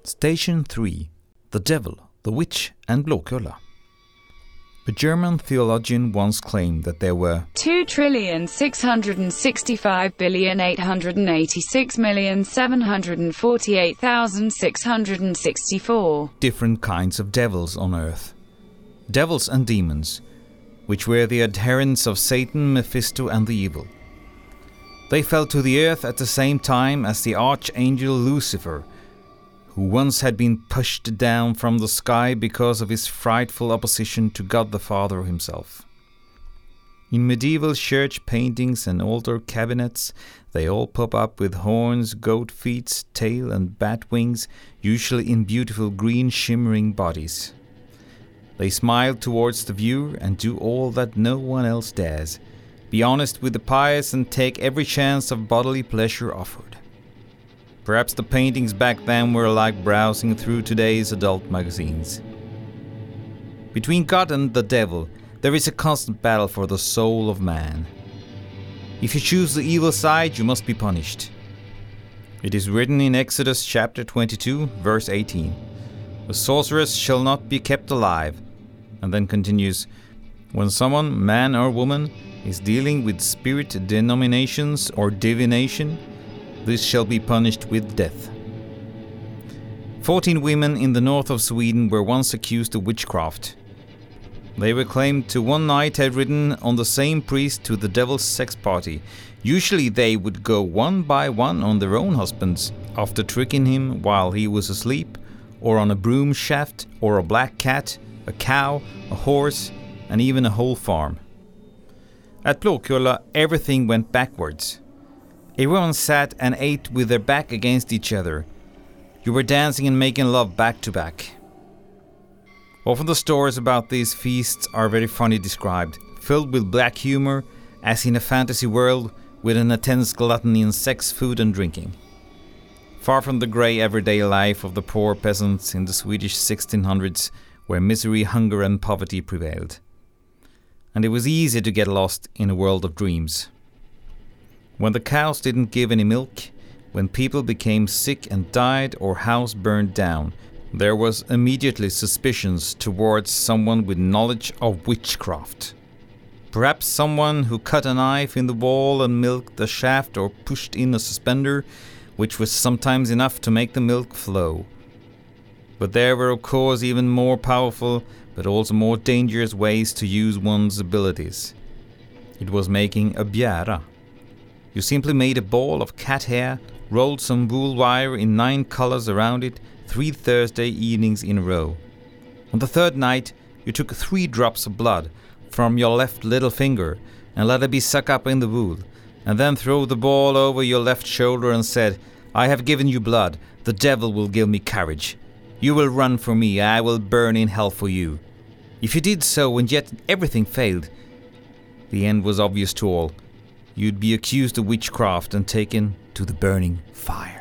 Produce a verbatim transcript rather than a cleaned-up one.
Station three. The Devil, the Witch and Blåkulla. A German theologian once claimed that there were two trillion six hundred sixty-five billion eight hundred eighty-six million seven hundred forty-eight thousand six hundred sixty-four different kinds of devils on earth. Devils and demons, which were the adherents of Satan, Mephisto and the evil. They fell to the earth at the same time as the archangel Lucifer, who once had been pushed down from the sky because of his frightful opposition to God the Father himself. In medieval church paintings and altar cabinets, they all pop up with horns, goat feet, tail and bat wings, usually in beautiful green shimmering bodies. They smile towards the viewer and do all that no one else dares. Be honest with the pious and take every chance of bodily pleasure offered. Perhaps the paintings back then were like browsing through today's adult magazines. Between God and the devil, there is a constant battle for the soul of man. If you choose the evil side, you must be punished. It is written in Exodus chapter twenty-two, verse eighteen. A sorceress shall not be kept alive. And then continues, when someone, man or woman, is dealing with spirit denominations or divination, this shall be punished with death. Fourteen women in the north of Sweden were once accused of witchcraft. They were claimed to one night have ridden on the same priest to the devil's sex party. Usually they would go one by one on their own husbands, after tricking him while he was asleep, or on a broom shaft, or a black cat, a cow, a horse, and even a whole farm. At Blåkulla, everything went backwards. Everyone sat and ate with their back against each other. You were dancing and making love back to back. Often the stories about these feasts are very funny described, filled with black humor, as in a fantasy world with an intense gluttony in sex, food and drinking. Far from the grey everyday life of the poor peasants in the Swedish sixteen hundreds, where misery, hunger and poverty prevailed. And it was easy to get lost in a world of dreams. When the cows didn't give any milk, when people became sick and died or house burned down, there was immediately suspicions towards someone with knowledge of witchcraft. Perhaps someone who cut a knife in the wall and milked the shaft or pushed in a suspender, which was sometimes enough to make the milk flow. But there were of course even more powerful, but also more dangerous ways to use one's abilities. It was making a bjära. You simply made a ball of cat hair, rolled some wool wire in nine colors around it, three Thursday evenings in a row. On the third night, you took three drops of blood from your left little finger and let it be sucked up in the wool, and then throw the ball over your left shoulder and said, I have given you blood, the devil will give me courage. You will run for me, I will burn in hell for you. If you did so and yet everything failed, the end was obvious to all. You'd be accused of witchcraft and taken to the burning fire.